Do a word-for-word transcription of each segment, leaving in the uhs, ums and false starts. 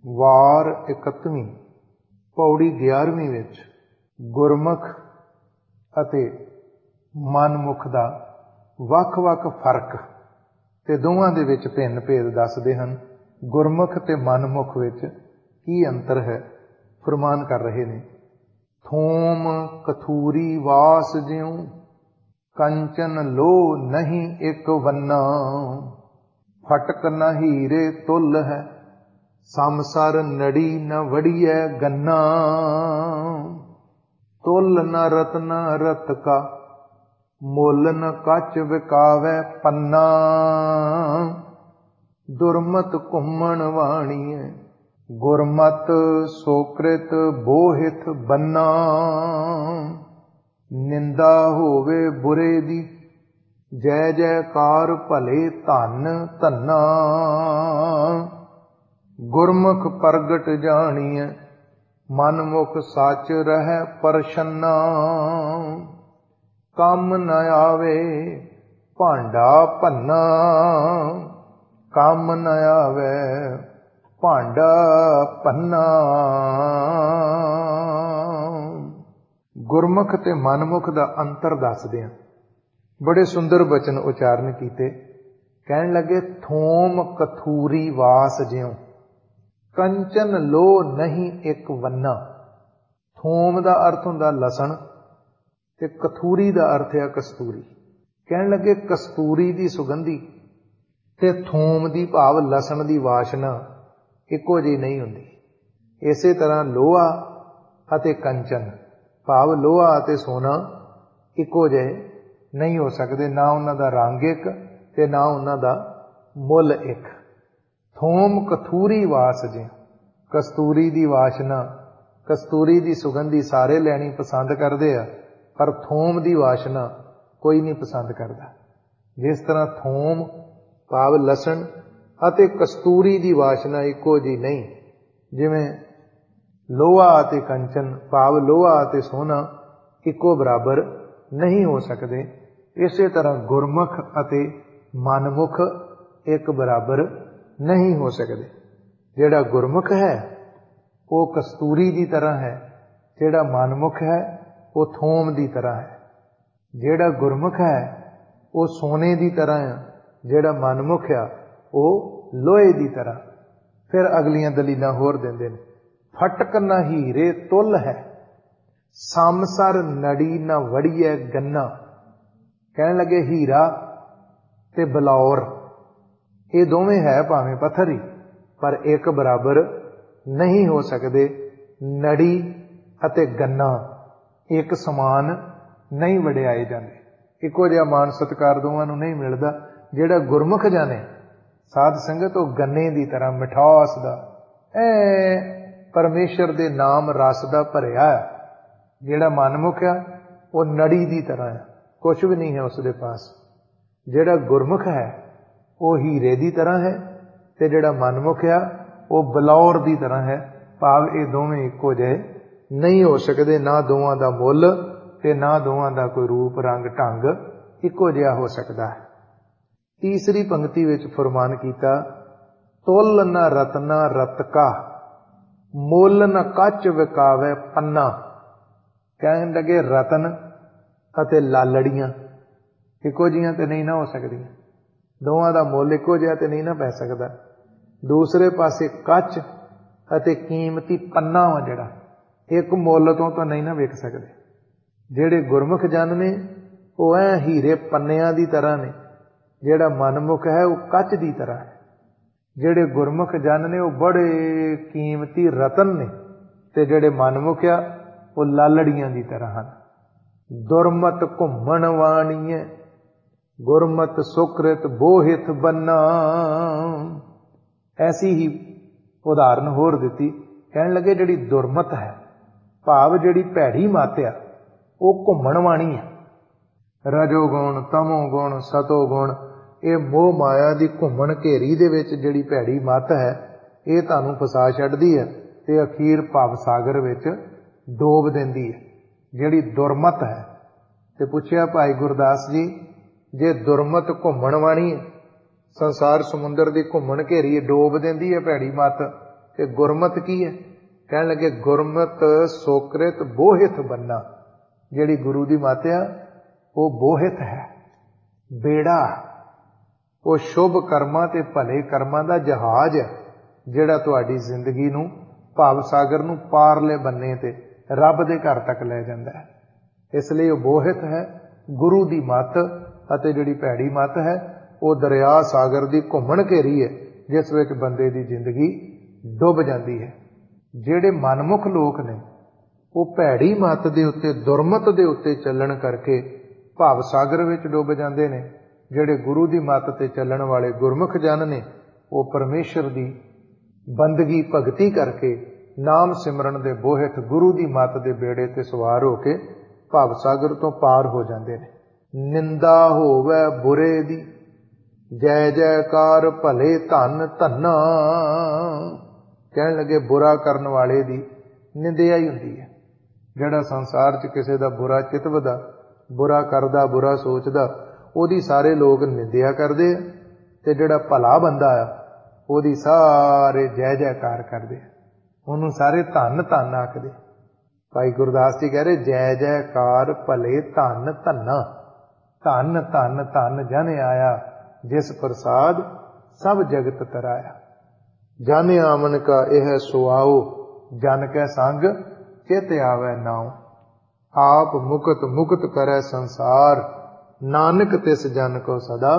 ਵਾਰ ਇਕੱਤਵੀਂ ਪੌੜੀ ਗਿਆਰਵੀਂ ਵਿੱਚ ਗੁਰਮੁਖ ਅਤੇ ਮਨਮੁਖ ਦਾ ਵੱਖ ਵੱਖ ਫਰਕ ਤੇ ਦੋਵਾਂ ਦੇ ਵਿੱਚ ਭਿੰਨ ਭੇਦ ਦੱਸਦੇ ਹਨ। ਗੁਰਮੁਖ ਤੇ ਮਨਮੁਖ ਵਿੱਚ ਕੀ ਅੰਤਰ ਹੈ ਫਰਮਾਨ ਕਰ ਰਹੇ ਨੇ। ਥੋਮ ਕਥੂਰੀ ਵਾਸ ਜਿਉ ਕੰਚਨ ਲੋ ਨਹੀਂ ਇੱਕ ਵੰਨਾ, ਫਟਕ ਨ ਹੀਰੇ ਤੁਲ ਹੈ ਸਮਸਰ ਨੜੀ ਨ ਵੜੀਐ ਗੰਨਾ, ਤੁਲ ਨ ਰਤਨ ਰਤ ਕਾ ਮੁੱਲ ਨ ਕੱਚ ਵਿਕਾਵੈ ਪੰਨਾ, ਦੁਰਮਤ ਘੁੰਮਣ ਵਾਣੀਐ ਗੁਰਮਤ ਸੋਕ੍ਰਿਤ ਬੋਹਿਤ ਬੰਨਾ, ਨਿੰਦਾ ਹੋਵੇ ਬੁਰੇ ਦੀ ਜੈ ਜੈਕਾਰ ਭਲੇ ਧਨ ਧੰਨਾ, ਗੁਰਮੁਖ ਪ੍ਰਗਟ ਜਾਣੀਐ ਮਨਮੁਖ ਸੱਚ ਰਹਿ ਪਰਛੰਨਾ, ਕੰਮ ਨ ਆਵੇ ਭਾਂਡਾ ਭੰਨਾ, ਕੰਮ ਨ ਆਵੇ ਭਾਂਡਾ ਭੰਨਾ। ਗੁਰਮੁਖ ਤੇ ਮਨਮੁਖ ਦਾ ਅੰਤਰ ਦੱਸਦੇ ਆ। ਬੜੇ ਸੁੰਦਰ ਬਚਨ ਉਚਾਰਨ ਕੀਤੇ। ਕਹਿਣ ਲੱਗੇ ਥੋਮ ਕਥੂਰੀ ਵਾਸ ਜਿਉ ਕੰਚਨ ਲੋ ਨਹੀਂ ਇੱਕ ਵੰਨਾ। ਥੋਮ ਦਾ ਅਰਥ ਹੁੰਦਾ ਲਸਣ ਤੇ ਕਥੂਰੀ ਦਾ ਅਰਥ ਹੈ ਕਸਤੂਰੀ। ਕਹਿਣ ਲੱਗੇ ਕਸਤੂਰੀ ਦੀ ਸੁਗੰਧੀ ਤੇ ਥੋਮ ਦੀ ਭਾਵ ਲਸਣ ਦੀ ਵਾਸ਼ਨਾ ਇੱਕੋ ਜਿਹੀ ਨਹੀਂ ਹੁੰਦੀ। ਇਸੇ ਤਰ੍ਹਾਂ ਲੋਹਾ ਅਤੇ ਕੰਚਨ ਭਾਵ ਲੋਹਾ ਅਤੇ ਸੋਨਾ ਇੱਕੋ ਜਿਹੇ ਨਹੀਂ ਹੋ ਸਕਦੇ, ਨਾ ਉਹਨਾਂ ਦਾ ਰੰਗ ਇੱਕ ਤੇ ਨਾ ਉਹਨਾਂ ਦਾ ਮੁੱਲ ਇੱਕ। ਥੋਮ ਕਥੂਰੀ ਵਾਸ ਜੇ ਕਸਤੂਰੀ ਦੀ ਵਾਸ਼ਨਾ, ਕਸਤੂਰੀ ਦੀ ਸੁਗੰਧੀ ਸਾਰੇ ਲੈਣੀ ਪਸੰਦ ਕਰਦੇ ਆ, ਪਰ ਥੋਮ ਦੀ ਵਾਸ਼ਨਾ ਕੋਈ ਨਹੀਂ ਪਸੰਦ ਕਰਦਾ। ਜਿਸ ਤਰ੍ਹਾਂ ਥੋਮ ਭਾਵ ਲਸਣ ਅਤੇ ਕਸਤੂਰੀ ਦੀ ਵਾਸ਼ਨਾ ਇੱਕੋ ਜਿਹੀ ਨਹੀਂ, ਜਿਵੇਂ ਲੋਹਾ ਅਤੇ ਕੰਚਨ ਭਾਵ ਲੋਹਾ ਅਤੇ ਸੋਨਾ ਇੱਕੋ ਬਰਾਬਰ ਨਹੀਂ ਹੋ ਸਕਦੇ, ਇਸੇ ਤਰ੍ਹਾਂ ਗੁਰਮੁਖ ਅਤੇ ਮਨਮੁਖ ਇੱਕ ਬਰਾਬਰ ਨਹੀਂ ਹੋ ਸਕਦੇ। ਜਿਹੜਾ ਗੁਰਮੁਖ ਹੈ ਉਹ ਕਸਤੂਰੀ ਦੀ ਤਰ੍ਹਾਂ ਹੈ, ਜਿਹੜਾ ਮਨਮੁਖ ਹੈ ਉਹ ਥੋਮ ਦੀ ਤਰ੍ਹਾਂ ਹੈ। ਜਿਹੜਾ ਗੁਰਮੁਖ ਹੈ ਉਹ ਸੋਨੇ ਦੀ ਤਰ੍ਹਾਂ ਆ, ਜਿਹੜਾ ਮਨਮੁਖ ਆ ਉਹ ਲੋਹੇ ਦੀ ਤਰ੍ਹਾਂ। ਫਿਰ ਅਗਲੀਆਂ ਦਲੀਲਾਂ ਹੋਰ ਦਿੰਦੇ ਨੇ। ਫਟਕ ਨ ਹੀਰੇ ਤੁਲ ਹੈ ਸਮਸਰ ਨੜੀ ਨ ਵੜੀਐ ਗੰਨਾ। ਕਹਿਣ ਲੱਗੇ ਹੀਰਾ ਤੇ ਬਲੌਰ ਇਹ ਦੋਵੇਂ ਹੈ ਭਾਵੇਂ ਪੱਥਰ ਹੀ, ਪਰ ਇੱਕ ਬਰਾਬਰ ਨਹੀਂ ਹੋ ਸਕਦੇ। ਨੜੀ ਅਤੇ ਗੰਨਾ ਇੱਕ ਸਮਾਨ ਨਹੀਂ ਵਡਿਆਏ ਜਾਂਦੇ, ਇੱਕੋ ਜਿਹਾ ਮਾਣ ਸਤਿਕਾਰ ਦੋਵਾਂ ਨੂੰ ਨਹੀਂ ਮਿਲਦਾ। ਜਿਹੜਾ ਗੁਰਮੁਖ ਜਾਣੇ ਸਾਧ ਸੰਗਤ ਉਹ ਗੰਨੇ ਦੀ ਤਰ੍ਹਾਂ ਮਿਠਾਸ ਦਾ ਐ ਪਰਮੇਸ਼ਰ ਦੇ ਨਾਮ ਰਸ ਦਾ ਭਰਿਆ ਹੈ। ਜਿਹੜਾ ਮਨਮੁਖ ਆ ਉਹ ਨੜੀ ਦੀ ਤਰ੍ਹਾਂ ਹੈ, ਕੁਛ ਵੀ ਨਹੀਂ ਹੈ ਉਸ ਦੇ ਪਾਸ। ਜਿਹੜਾ ਗੁਰਮੁਖ ਹੈ ਉਹ ਹੀਰੇ ਦੀ ਤਰ੍ਹਾਂ ਹੈ ਤੇ ਜਿਹੜਾ ਮਨਮੁਖ ਆ ਉਹ ਬਲੌਰ ਦੀ ਤਰ੍ਹਾਂ ਹੈ, ਭਾਵ ਇਹ ਦੋਵੇਂ ਇੱਕੋ ਜਿਹੇ ਨਹੀਂ ਹੋ ਸਕਦੇ। ਨਾ ਦੋਵਾਂ ਦਾ ਮੁੱਲ ਤੇ ਨਾ ਦੋਵਾਂ ਦਾ ਕੋਈ ਰੂਪ ਰੰਗ ਢੰਗ ਇੱਕੋ ਜਿਹਾ ਹੋ ਸਕਦਾ ਹੈ। ਤੀਸਰੀ ਪੰਕਤੀ ਵਿੱਚ ਫਰਮਾਨ ਕੀਤਾ ਤੁਲ ਨ ਰਤਨਾ ਰਤਕਾ ਮੁੱਲ ਨ ਕੱਚ ਵਿਕਾਵੇ ਪੰਨਾ। ਕਹਿਣ ਲੱਗੇ ਰਤਨ ਅਤੇ ਲਾਲੜੀਆਂ ਇੱਕੋ ਜਿਹੀਆਂ ਤੇ ਨਹੀਂ ਨਾ ਹੋ ਸਕਦੀਆਂ, ਦੋਵਾਂ ਦਾ ਮੁੱਲ ਇੱਕੋ ਜਿਹਾ ਤੇ ਨਹੀਂ ਨਾ ਪੈ ਸਕਦਾ। ਦੂਸਰੇ ਪਾਸੇ ਕੱਚ ਅਤੇ ਕੀਮਤੀ ਪੰਨਾ ਵਾ ਜਿਹੜਾ ਇੱਕ ਮੁੱਲ ਤੋਂ ਤਾਂ ਨਹੀਂ ਨਾ ਵਿਕ ਸਕਦੇ। ਜਿਹੜੇ ਗੁਰਮੁਖ ਜਨ ਨੇ ਉਹ ਐ ਹੀਰੇ ਪੰਨਿਆਂ ਦੀ ਤਰ੍ਹਾਂ ਨੇ, ਜਿਹੜਾ ਮਨਮੁਖ ਹੈ ਉਹ ਕੱਚ ਦੀ ਤਰ੍ਹਾਂ ਹੈ। ਜਿਹੜੇ ਗੁਰਮੁਖ ਜਨ ਨੇ ਉਹ ਬੜੇ ਕੀਮਤੀ ਰਤਨ ਨੇ ਤੇ ਜਿਹੜੇ ਮਨਮੁਖ ਆ ਉਹ ਲਾਲੜੀਆਂ ਦੀ ਤਰ੍ਹਾਂ ਹਨ। ਦੁਰਮਤ ਘੁੰਮਣ ਵਾਣੀਏ ਗੁਰਮਤ ਸੁਕ੍ਰਿਤ ਬੋਹਿਤ ਬੰਨਾ। ਐਸੀ ਹੀ ਉਦਾਹਰਨ ਹੋਰ ਦਿੱਤੀ। ਕਹਿਣ ਲੱਗੇ ਜਿਹੜੀ ਦੁਰਮਤ ਹੈ ਭਾਵ ਜਿਹੜੀ ਭੈੜੀ ਮੱਤ ਆ ਉਹ ਘੁੰਮਣ ਵਾਣੀ ਹੈ। ਰਜੋ ਗੁਣ ਤਮੋ ਗੁਣ ਸਤੋ ਗੁਣ ਇਹ ਮੋਹ ਮਾਇਆ ਦੀ ਘੁੰਮਣ ਘੇਰੀ ਦੇ ਵਿੱਚ ਜਿਹੜੀ ਭੈੜੀ ਮੱਤ ਹੈ ਇਹ ਤੁਹਾਨੂੰ ਫਸਾ ਛੱਡਦੀ ਹੈ ਤੇ ਅਖੀਰ ਭਵ ਸਾਗਰ ਵਿੱਚ ਡੋਬ ਦਿੰਦੀ ਹੈ। ਜਿਹੜੀ ਦੁਰਮਤ ਹੈ ਤੇ ਪੁੱਛਿਆ ਭਾਈ ਗੁਰਦਾਸ ਜੀ ਜੇ ਦੁਰਮਤ ਘੁੰਮਣ ਵਾਣੀ ਹੈ, ਸੰਸਾਰ ਸਮੁੰਦਰ ਦੀ ਘੁੰਮਣ ਘੇਰੀ ਡੋਬ ਦਿੰਦੀ ਹੈ ਭੈੜੀ ਮੱਤ, कि गुरमत की है? कहण लगे गुरमत सोकृत बोहित बन्ना। जिहड़ी गुरु दी मत आ वो बोहित है, बेड़ा, वो शुभ कर्मां ते भले कर्मां दा जहाज है जिहड़ा तुहाडी जिंदगी नूं भाव सागर नूं पारले बन्ने ते रब दे घर तक लै जांदा है। इसलिए वो बोहित है। गुरु दी मत अते जिहड़ी भैड़ी मत है वो दरिया सागर दी घुमण घेरी है जिस विच बंदे दी जिंदगी डुब जाती है। जिहड़े मनमुख लोक ने वो भैड़ी मत दे उत्ते दुरमत दे उत्ते चलण करके भाव सागर विच डुब जाते हैं। जिहड़े गुरु दी मत ते चलण वाले गुरमुख जन ने वो परमेश्वर दी बंदगी भगती करके नाम सिमरन दे बोहित गुरु दी मत दे बेड़े ते सवार होके भाव सागर तो पार हो जाते हैं। निंदा होवे बुरे दी जय जयकार भले धन धन्ना। कहण लगे बुरा करन वाले दी निंदिया ही हुंदी है। जिहड़ा संसार च किसी दा बुरा चितवदा, बुरा करदा, बुरा सोचदा, ओदी सारे लोग निंदिया करदे आ ते जिहड़ा भला बंदा आ ओदी सारे जय जयकार करदे आ, ओनू सारे धन धन आखदे। भाई गुरदास जी कह रहे जय जयकार भले धन धन्ना। धन धन धन जन आया जिस प्रसाद सब जगत तराया। जन आमन का यह सुआओ जन कै संग चित आवे नाउ। आप मुकत मुकत करे संसार नानक तिस जन को सदा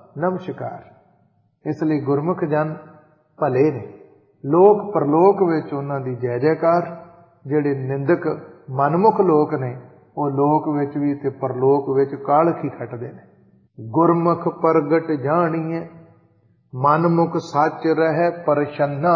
नमस्कार। इसलिए गुरमुख जन भले ने, लोक परलोक विच उन्हां दी जय जयकार। जिहड़े निंदक मनमुख लोक ने वो लोक विच भी ते परलोक विच कालख ही खटदे ने। गुरमुख प्रगट जाणीए मनमुख सच रहे परछन्ना।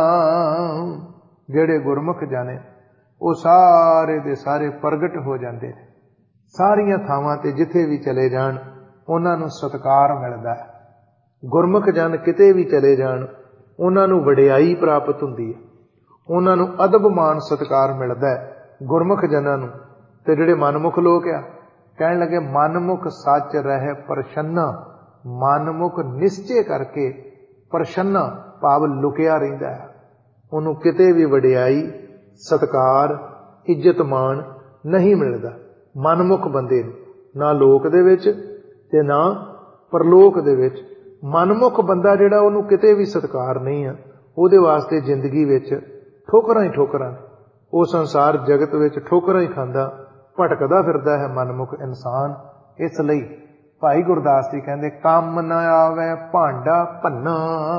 जिहड़े गुरमुख जाने वो सारे दे सारे प्रगट हो जाते हैं। सारियां थावां ते जिथे भी चले जाण उन्हां नूं सत्कार मिलदा है। गुरमुख जन किते भी चले जाण उन्हां नूं वडियाई प्राप्त हुंदी है, उन्हां नूं अदब मान सत्कार मिलदा है गुरमुख जनां नूं। ते जिहड़े मनमुख लोक आ कहण लगे मनमुख सच रहे प्रसन्ना। मनमुख निश्चय करके प्रसन्ना भाव लुकिया रहिंदा है, उन्होंने किते भी वडियाई सत्कार इज्जत मान नहीं मिलता। मनमुख बंदे ना लोक दे विच ते ना परलोक दे विच। मनमुख बंदा जिहड़ा उन्होंने किते भी सत्कार नहीं है, उहदे वास्ते जिंदगी विच ठोकरां ही ठोकरां। वो संसार जगत विच ठोकरां ही खांदा भटकदा फिरदा है मनमुख इंसान। इसलिए भाई गुरदास जी कहते काम न आवे भांडा भन्ना।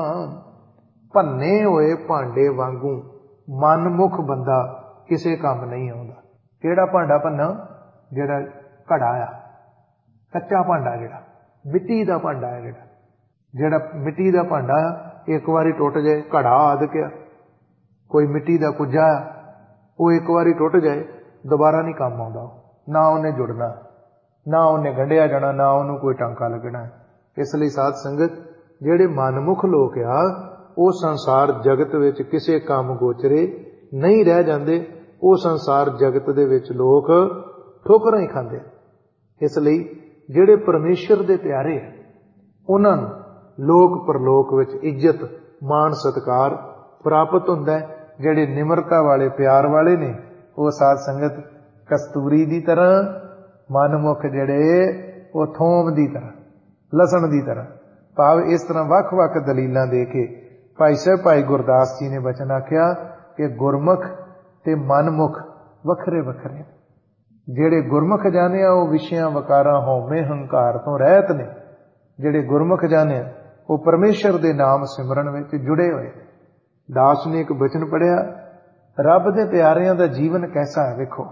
भन्ने होए भांडे वांगू मनमुख बंदा किसे काम नहीं आउंदा। किहड़ा भांडा भन्ना? जिहड़ा घड़ा आ, कच्चा भांडा, जिहड़ा मिट्टी दा भांडा है, जिहड़ा जिहड़ा मिट्टी दा भांडा एक बारी टुट जाए, घड़ा आदि कोई मिट्टी दा कुजा वो एक बारी टुट जाए दोबारा नहीं काम आउंदा। ना उन्हें जुड़ना, ना उन्हें गंढिया जाना, ना उन्होंने कोई टांका लगना। इसलिए साध संगत जिहड़े मनमुख लोग आ वो संसार जगत विच किसे काम गोचरे नहीं रह जाते। वो संसार जगत दे विच लोग ठोकरां ही खांदे। इसलिए जिहड़े परमेश्वर दे प्यारे उन्हां नूं लोक परलोक विच इज्जत मान सत्कार प्राप्त हुंदा है। जिहड़े निमरता वाले प्यार वाले ने वो साध संगत कस्तूरी दी तरह, मनमुख जिहड़े वो थोम दी तरह, लसन दी तरह। भाव इस तरह वख वख दलीलां दे के भाई साहब भाई गुरदास जी ने वचन आख्या कि गुरमुख ते मनमुख वखरे वखरे। जिहड़े गुरमुख जाने वो विषयां वकारां हौमे हंकार तो रहत ने। जिहड़े गुरमुख जाने वो परमेश्वर दे नाम सिमरन विच जुड़े हुए। दास ने एक वचन पढ़िया, रब दे प्यारियां दा जीवन कैसा है वेखो,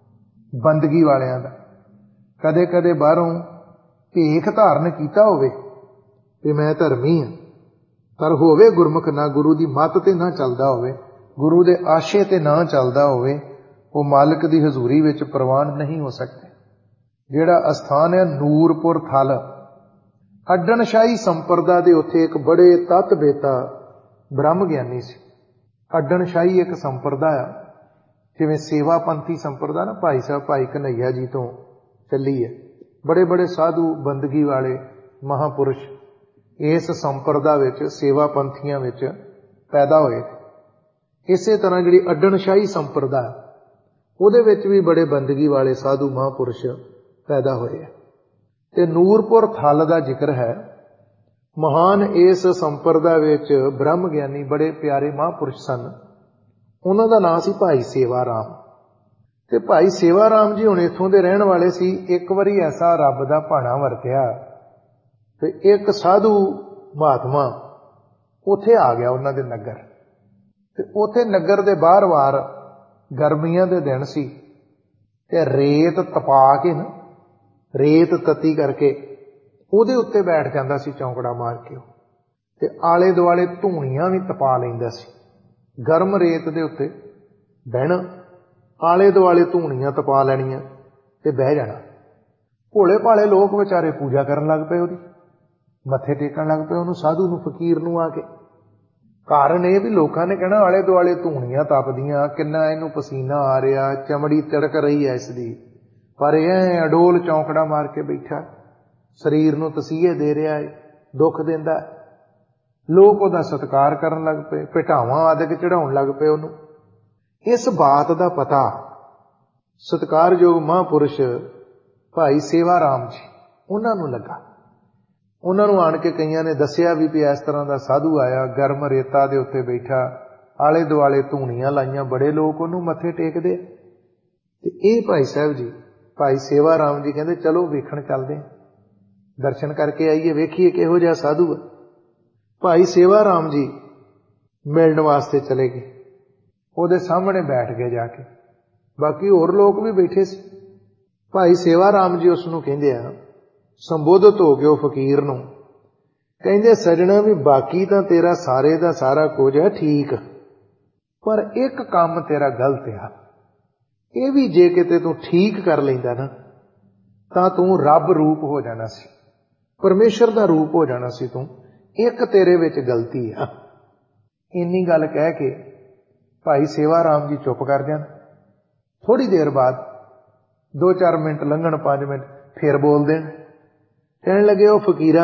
बंदगी वालियां दा। कदे कदे बाहरों भेख धारण कीता होवे कि मैं धर्मी हां, पर होवे गुरमुख ना गुरु दी मत ते ना चलदा होवे, गुरु दे आशे ते ना चलदा होवे, वो मालिक दी हजूरी विच प्रवान नहीं हो सकते। जिहड़ा अस्थान है नूरपुर थल, अड्डणशाही संप्रदा दे उत्थे एक बड़े तत बेता ब्रह्म ज्ञानी सी। अड्डणशाही एक संप्रदा आ, जिवें सेवा पंथी संप्रदा ना भाई साहब भाई कन्हैया जी तो चली है। बड़े बड़े साधु बंदगी वाले महापुरुष इस संप्रदा विच सेवा पंथियां विच पैदा होए। ਇਸੇ ਤਰ੍ਹਾਂ ਜਿਹੜੀ ਅੱਡਣਸ਼ਾਹੀ ਸੰਪਰਦਾ ਉਹਦੇ ਵਿੱਚ ਵੀ ਬੜੇ ਬੰਦਗੀ ਵਾਲੇ ਸਾਧੂ ਮਹਾਂਪੁਰਸ਼ ਪੈਦਾ ਹੋਏ ਆ। ਤੇ ਨੂਰਪੁਰ ਥਲ ਦਾ ਜ਼ਿਕਰ ਹੈ। ਮਹਾਨ ਇਸ ਸੰਪਰਦਾ ਵਿੱਚ ਬ੍ਰਹਮ ਗਿਆਨੀ ਬੜੇ ਪਿਆਰੇ ਮਹਾਂਪੁਰਸ਼ ਸਨ। ਉਹਨਾਂ ਦਾ ਨਾਂ ਸੀ ਭਾਈ ਸੇਵਾ ਰਾਮ। ਤੇ ਭਾਈ ਸੇਵਾ ਰਾਮ ਜੀ ਹੁਣ ਇੱਥੋਂ ਦੇ ਰਹਿਣ ਵਾਲੇ ਸੀ। ਇੱਕ ਵਾਰੀ ਐਸਾ ਰੱਬ ਦਾ ਭਾਣਾ ਵਰਤਿਆ ਤੇ ਇੱਕ ਸਾਧੂ ਮਹਾਤਮਾ ਉੱਥੇ ਆ ਗਿਆ ਉਹਨਾਂ ਦੇ ਨਗਰ। ਤੇ ਉੱਥੇ ਨਗਰ ਦੇ ਬਾਹਰ ਵਾਰ ਗਰਮੀਆਂ ਦੇ ਦਿਨ ਸੀ ਤੇ ਰੇਤ ਤਪਾ ਕੇ ਨਾ, ਰੇਤ ਤਤੀ ਕਰਕੇ ਉਹਦੇ ਉੱਤੇ ਬੈਠ ਜਾਂਦਾ ਸੀ ਚੌਂਕੜਾ ਮਾਰ ਕੇ ਉਹ, ਤੇ ਆਲੇ ਦੁਆਲੇ ਧੂਣੀਆਂ ਵੀ ਤਪਾ ਲੈਂਦਾ ਸੀ। ਗਰਮ ਰੇਤ ਦੇ ਉੱਤੇ ਬਹਿਣਾ, ਆਲੇ ਦੁਆਲੇ ਧੂਣੀਆਂ ਤਪਾ ਲੈਣੀਆਂ ਤੇ ਬਹਿ ਜਾਣਾ। ਭੋਲੇ ਭਾਲੇ ਲੋਕ ਵਿਚਾਰੇ ਪੂਜਾ ਕਰਨ ਲੱਗ ਪਏ, ਉਹਦੀ ਮੱਥੇ ਟੇਕਣ ਲੱਗ ਪਏ ਉਹਨੂੰ, ਸਾਧੂ ਨੂੰ, ਫਕੀਰ ਨੂੰ ਆ ਕੇ। ਕਾਰਨ ਇਹ ਵੀ ਲੋਕਾਂ ਨੇ ਕਹਿਣਾ ਆਲੇ ਦੁਆਲੇ ਧੂਣੀਆਂ ਤਪਦੀਆਂ, ਕਿੰਨਾ ਇਹਨੂੰ ਪਸੀਨਾ ਆ ਰਿਹਾ, ਚਮੜੀ ਤਿੜਕ ਰਹੀ ਹੈ ਇਸ ਦੀ, ਪਰ ਇਹ ਅਡੋਲ ਚੌਂਕੜਾ ਮਾਰ ਕੇ ਬੈਠਾ, ਸਰੀਰ ਨੂੰ ਤਸੀਹੇ ਦੇ ਰਿਹਾ ਹੈ, ਦੁੱਖ ਦਿੰਦਾ। ਲੋਕ ਉਹਦਾ ਸਤਿਕਾਰ ਕਰਨ ਲੱਗ ਪਏ, ਭਟਾਵਾਂ ਆਦਿਕ ਚੜਾਉਣ ਲੱਗ ਪਏ ਉਹਨੂੰ। ਇਸ ਬਾਤ ਦਾ ਪਤਾ ਸਤਿਕਾਰਯੋਗ ਮਹਾਂਪੁਰਸ਼ ਭਾਈ ਸੇਵਾ ਰਾਮ ਜੀ ਉਹਨਾਂ ਨੂੰ ਲੱਗਾ। ਉਹਨਾਂ ਨੂੰ ਆਣ ਕੇ ਕਈਆਂ ਨੇ ਦੱਸਿਆ ਵੀ ਵੀ ਇਸ ਤਰ੍ਹਾਂ ਦਾ ਸਾਧੂ ਆਇਆ, ਗਰਮ ਰੇਤਾ ਦੇ ਉੱਤੇ ਬੈਠਾ, ਆਲੇ ਦੁਆਲੇ ਧੂਣੀਆਂ ਲਾਈਆਂ, ਬੜੇ ਲੋਕ ਉਹਨੂੰ ਮੱਥੇ ਟੇਕਦੇ। ਤੇ ਇਹ ਭਾਈ ਸਾਹਿਬ ਜੀ, ਭਾਈ ਸੇਵਾ ਰਾਮ ਜੀ ਕਹਿੰਦੇ ਚਲੋ ਵੇਖਣ ਚੱਲਦੇ, ਦਰਸ਼ਨ ਕਰਕੇ ਆਈਏ, ਵੇਖੀਏ ਕਿਹੋ ਜਿਹਾ ਸਾਧੂ ਹੈ। ਭਾਈ ਸੇਵਾ ਰਾਮ ਜੀ ਮਿਲਣ ਵਾਸਤੇ ਚਲੇ ਗਏ, ਉਹਦੇ ਸਾਹਮਣੇ ਬੈਠ ਗਏ ਜਾ ਕੇ। ਬਾਕੀ ਹੋਰ ਲੋਕ ਵੀ ਬੈਠੇ ਸੀ। ਭਾਈ ਸੇਵਾ ਰਾਮ ਜੀ ਉਸ ਨੂੰ ਕਹਿੰਦੇ ਆ, ਸੰਬੋਧਿਤ ਹੋ ਗਏ ਉਹ ਫਕੀਰ ਨੂੰ, ਕਹਿੰਦੇ ਸਜਣਾ ਵੀ ਬਾਕੀ ਤਾਂ ਤੇਰਾ ਸਾਰੇ ਦਾ ਸਾਰਾ ਕੁਝ ਹੈ ਠੀਕ, ਪਰ ਇੱਕ ਕੰਮ ਤੇਰਾ ਗਲਤ ਆ। ਇਹ ਵੀ ਜੇ ਕਿਤੇ ਤੂੰ ਠੀਕ ਕਰ ਲੈਂਦਾ ਨਾ ਤਾਂ ਤੂੰ ਰੱਬ ਰੂਪ ਹੋ ਜਾਣਾ ਸੀ, ਪਰਮੇਸ਼ਰ ਦਾ ਰੂਪ ਹੋ ਜਾਣਾ ਸੀ ਤੂੰ। ਇੱਕ ਤੇਰੇ ਵਿੱਚ ਗਲਤੀ ਆ। ਇੰਨੀ ਗੱਲ ਕਹਿ ਕੇ ਭਾਈ ਸੇਵਾ ਰਾਮ ਜੀ ਚੁੱਪ ਕਰ ਜਾਣ। ਥੋੜੀ ਦੇਰ ਬਾਅਦ ਦੋ ਚਾਰ ਮਿੰਟ ਲੰਘਣ, ਪੰਜ ਮਿੰਟ, ਫੇਰ ਬੋਲ ਦੇਣ। ਕਹਿਣ ਲੱਗੇ ਉਹ ਫਕੀਰਾ,